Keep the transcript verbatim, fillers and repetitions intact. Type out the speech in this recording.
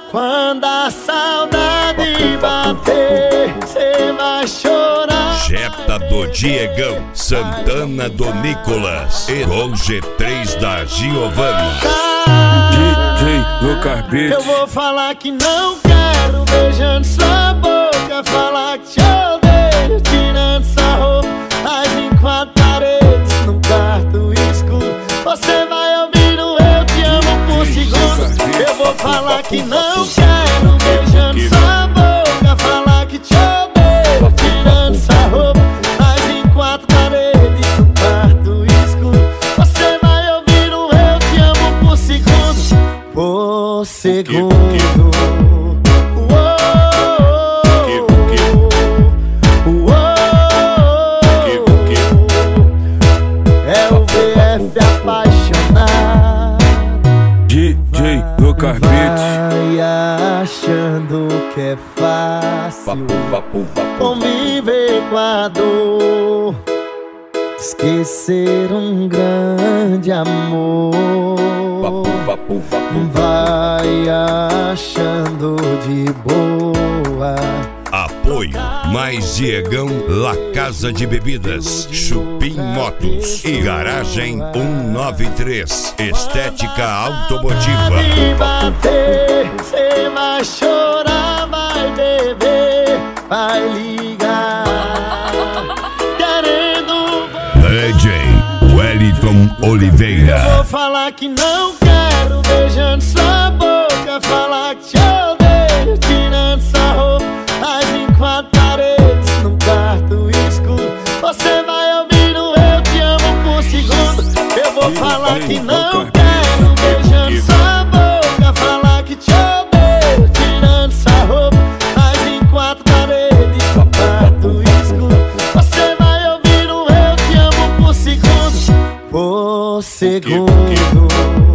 Quando a saudade bater, cê vai chorar. Jetta do Diegão, Santana do Nicolas e com G três da Giovanna. D J Lucas Beats. Eu vou falar que não quero, beijando sua boca. Falar que te odeio, tirando sua roupa. Mas em quatro paredes, num quarto escuro, você vai ouvir o eu te amo por segundo. Eu vou falar que não quero, beijando sua boca. Falar que te odeio, tirando sua roupa. Mas em quatro paredes, num quarto escuro, você vai ouvir o eu te amo por segundo. Por segundo. D J Lucas Beats. Vai achando que é fácil conviver com a dor, esquecer um grande amor. Vai achando de boa. Apoio Mais Diegão, La Casa de Bebidas, Chupim Motos e Garagem cento e noventa e três, Estética Automotiva. Se bater, cê vai chorar, vai beber, vai ligar, querendo. D J Wellington Oliveira. Eu vou falar que não quero, beijando sua boca. Falar que te odeio, tirando sua roupa. Mas em quatro paredes, num quarto escuro, você vai ouvir o eu te amo por segundo. Eu vou falar que não quero, beijando sua boca. Falar que te odeio, tirando sua roupa. Mas em quatro paredes, num quarto escuro, você vai ouvir o eu te amo por segundo. Por segundo.